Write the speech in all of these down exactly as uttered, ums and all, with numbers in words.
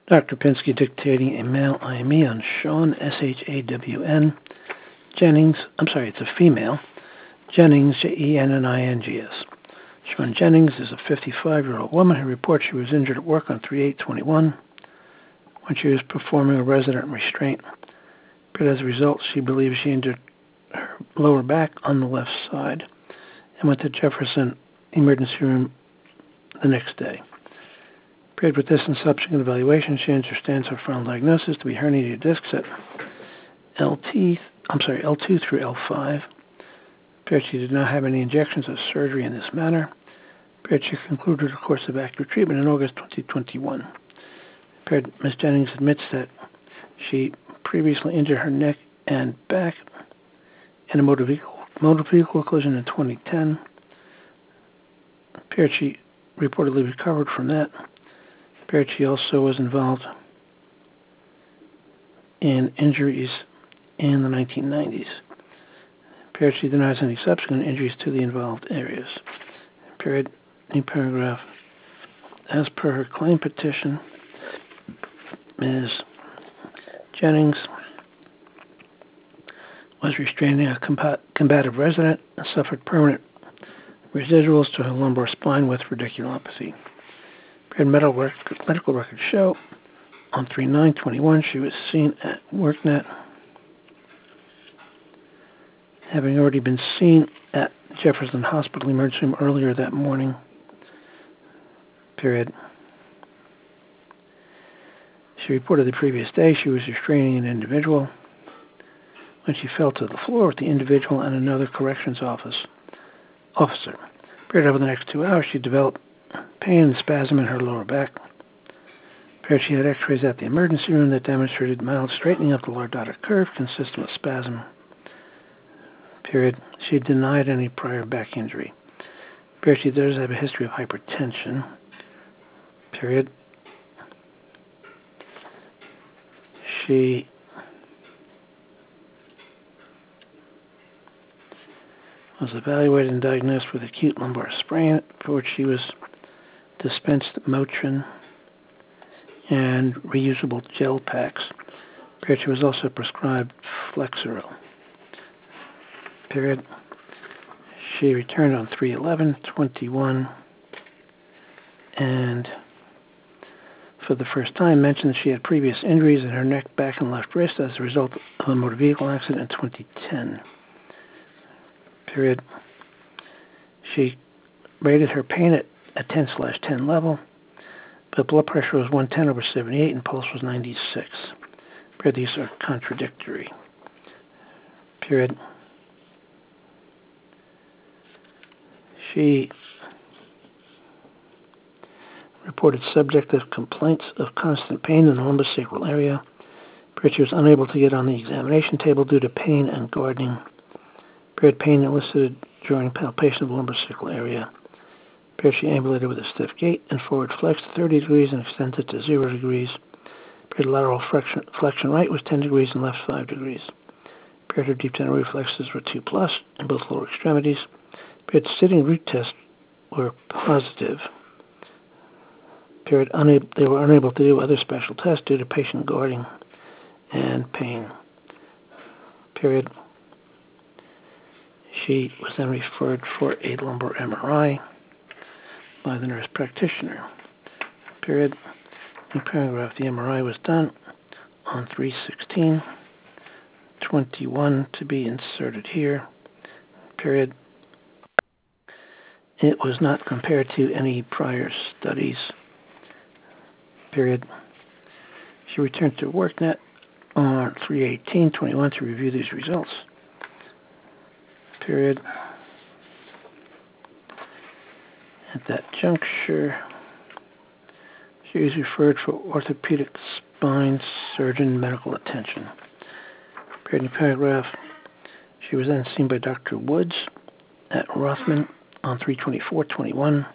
Doctor Pinsky dictating a male I M E on Shawn, S H A W N, Jennings, I'm sorry, it's a female, Jennings, J E N N I N G S. Shawn Jennings is a fifty-five-year-old woman who reports she was injured at work on three eight twenty-one when she was performing a resident restraint. But as a result, she believes she injured her lower back on the left side and went to Jefferson Emergency Room the next day. Paired with this and subsequent evaluation, she understands her final diagnosis to be herniated discs at L T, I'm sorry, L two through L five. Paired she did not have any injections or surgery in this manner. Paired she concluded her course of active treatment in August twenty twenty-one. Paired Miz Jennings admits that she previously injured her neck and back in a motor vehicle, motor vehicle collision in twenty ten. Paired she reportedly recovered from that. Paired she also was involved in injuries in the nineteen nineties. Paired she denies any subsequent injuries to the involved areas. Paired in paragraph, as per her claim petition, Miz Jennings was restraining a combat, combative resident and suffered permanent residuals to her lumbar spine with radiculopathy. Paired medical, rec medical records show on three nine twenty-one she was seen at WorkNet, having already been seen at Jefferson Hospital Emergency Room earlier that morning. Period. She reported the previous day she was restraining an individual when she fell to the floor with the individual and another corrections office officer. Period. Over the next two hours, she developed pain and spasm in her lower back. Period. She had x-rays at the emergency room that demonstrated mild straightening of the lordotic curve consistent with spasm. Period. She denied any prior back injury. Period. She does have a history of hypertension. Period. She was evaluated and diagnosed with acute lumbar sprain, for which she was dispensed Motrin and reusable gel packs. Period. She was also prescribed Flexeril. Period. She returned on three eleven twenty-one and for the first time mentioned that she had previous injuries in her neck, back, and left wrist as a result of a motor vehicle accident in twenty ten. Period. She rated her pain at a ten slash ten level, but blood pressure was one ten over seventy-eight and pulse was ninety-six. Period. These are contradictory. Period. She reported subjective complaints of constant pain in the lumbosacral area. Period. She was unable to get on the examination table due to pain and guarding. Period. Pain elicited during palpation of the lumbosacral area. Period. She ambulated with a stiff gait and forward flexed thirty degrees and extended to zero degrees. Period. Lateral flexion, flexion right was ten degrees and left five degrees. Period. Her deep tendon reflexes were two plus in both lower extremities. Period. Sitting root tests were positive. Period. Unable, they were unable to do other special tests due to patient guarding and pain. Period. She was then referred for a lumbar M R I by the nurse practitioner. Period. In paragraph, the M R I was done on three sixteen twenty-one to be inserted here. Period. It was not compared to any prior studies. Period. She returned to WorkNet on three eighteen twenty-one to review these results. Period. At that juncture, she was referred for orthopedic spine surgeon medical attention. Period. In paragraph, she was then seen by Doctor Woods at Rothman on three twenty-four twenty-one.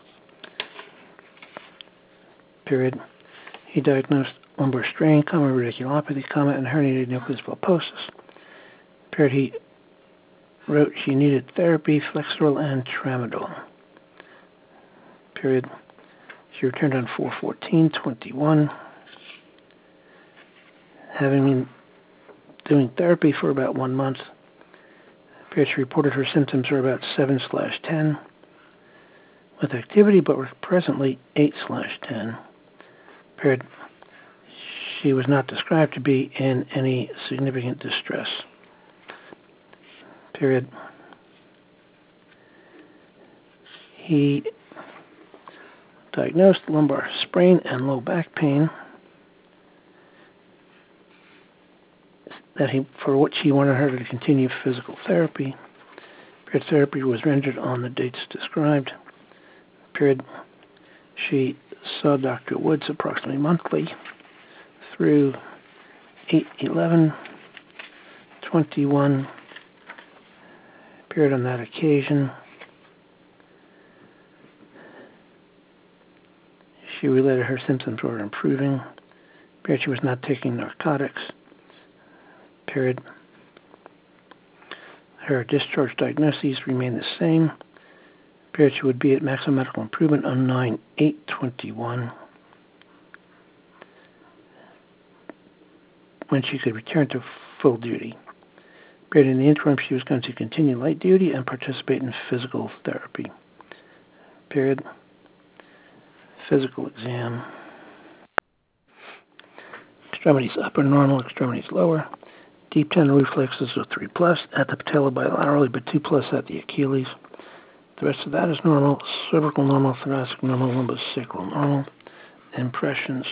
Period. He diagnosed lumbar strain, common radiculopathy, comma, and herniated nucleus pulposus. Period. He wrote she needed therapy, Flexeril, and Tramadol. Period. She returned on four fourteen twenty-one. having been doing therapy for about one month. Period, she reported her symptoms were about seven slash ten with activity, but were presently eight slash ten. Period. She was not described to be in any significant distress. Period. He diagnosed lumbar sprain and low back pain that he, for which he wanted her to continue physical therapy. Period. Therapy was rendered on the dates described. Period. She saw Doctor Woods approximately monthly through eight eleven twenty-one. Period. On that occasion, she related her symptoms were improving. Period. She was not taking narcotics. Period. Her discharge diagnoses remain the same. Period. She would be at maximum medical improvement on nine eight twenty-one when she could return to full duty. Period. In the interim, she was going to continue light duty and participate in physical therapy. Period. Physical exam. Extremities upper normal, extremities lower. Deep tendon reflexes are three plus at the patella bilaterally, but two plus at the Achilles. The rest of that is normal. Cervical normal, thoracic normal, lumbosacral normal. Impressions.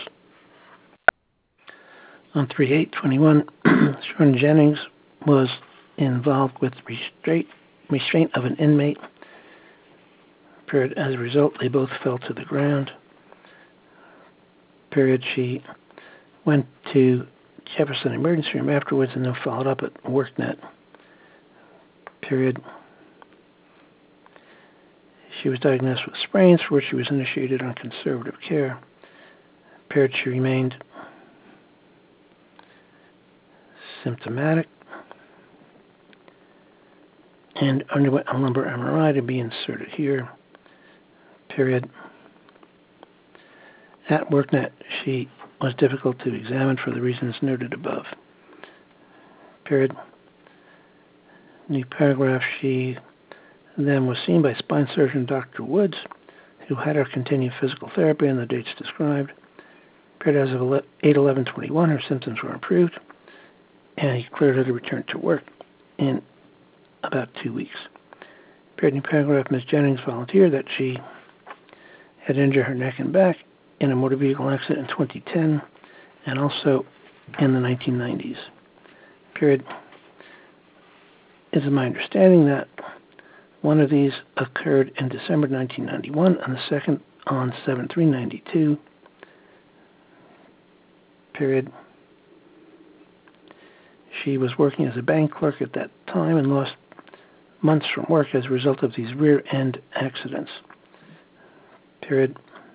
On three eight twenty-one, Sharon Jennings was involved with restraint, restraint of an inmate. Period. As a result, they both fell to the ground. Period. She went to Jefferson Emergency Room afterwards and then followed up at WorkNet. Period. She was diagnosed with sprains for which she was initiated on conservative care. Period. She remained symptomatic and underwent a lumbar M R I to be inserted here. Period. At WorkNet, she was difficult to examine for the reasons noted above. Period. New paragraph, she then was seen by spine surgeon Doctor Woods, who had her continue physical therapy on the dates described. Period. As of eight eleven twenty-one, her symptoms were improved, and he cleared her to return to work in about two weeks. Period. New paragraph, Miz Jennings volunteered that she had injured her neck and back in a motor vehicle accident in twenty ten and also in the nineteen nineties. Period. It is my understanding that one of these occurred in December nineteen ninety-one and the second on seven three ninety-two. Period. She was working as a bank clerk at that time and lost months from work as a result of these rear-end accidents. Period.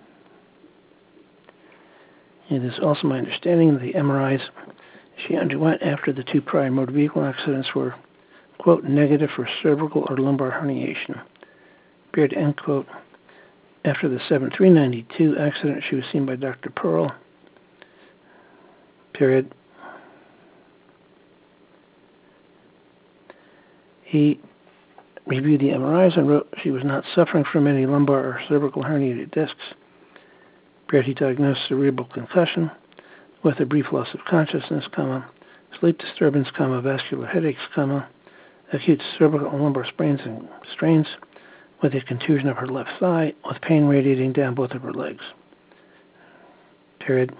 It is also my understanding that the M R Is she underwent after the two prior motor vehicle accidents were, quote, negative for cervical or lumbar herniation. Period, end quote. After the seven three ninety-two accident, she was seen by Doctor Pearl. Period. He reviewed the M R Is and wrote she was not suffering from any lumbar or cervical herniated discs. Period. He diagnosed cerebral concussion with a brief loss of consciousness, comma, sleep disturbance, comma, vascular headaches, comma, acute cervical and lumbar sprains and strains with a contusion of her left thigh with pain radiating down both of her legs. Period.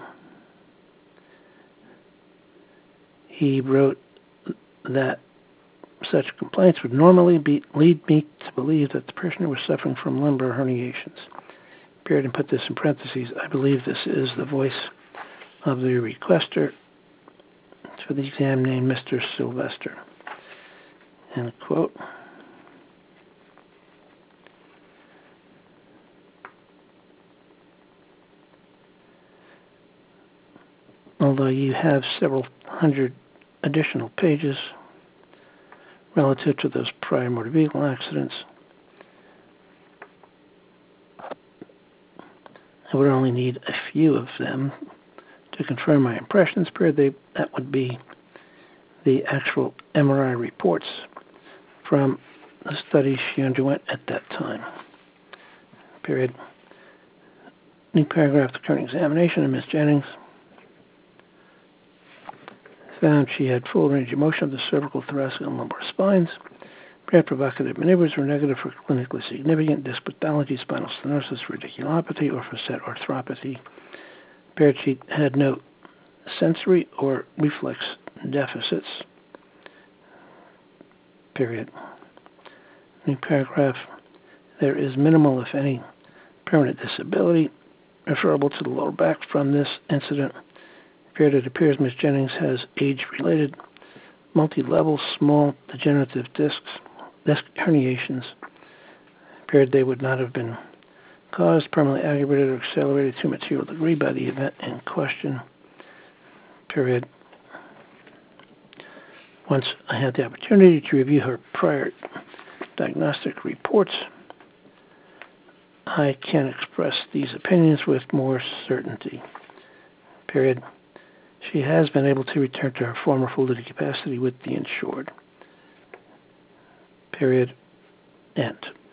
He wrote that such complaints would normally be, lead me to believe that the prisoner was suffering from lumbar herniations. Period, and put this in parentheses. I believe this is the voice of the requester for the exam named Mister Sylvester. End quote. Although you have several hundred additional pages relative to those prior motor vehicle accidents, I would only need a few of them to confirm my impressions, period. They, that would be the actual M R I reports from the study she underwent at that time, period. New paragraph, the current examination of Miz Jennings found she had full range of motion of the cervical, thoracic, and lumbar spines. Period. Provocative maneuvers were negative for clinically significant disc pathology, spinal stenosis, radiculopathy, or facet arthropathy. Period. She had no sensory or reflex deficits. Period. New paragraph. There is minimal, if any, permanent disability referable to the lower back from this incident. Period. It appears Miz Jennings has age-related, multi-level, small degenerative discs, disc herniations. Period. They would not have been caused, permanently aggravated, or accelerated to a material degree by the event in question. Period. Once I had the opportunity to review her prior diagnostic reports, I can express these opinions with more certainty. Period. She has been able to return to her former full duty capacity with the insured. Period. End.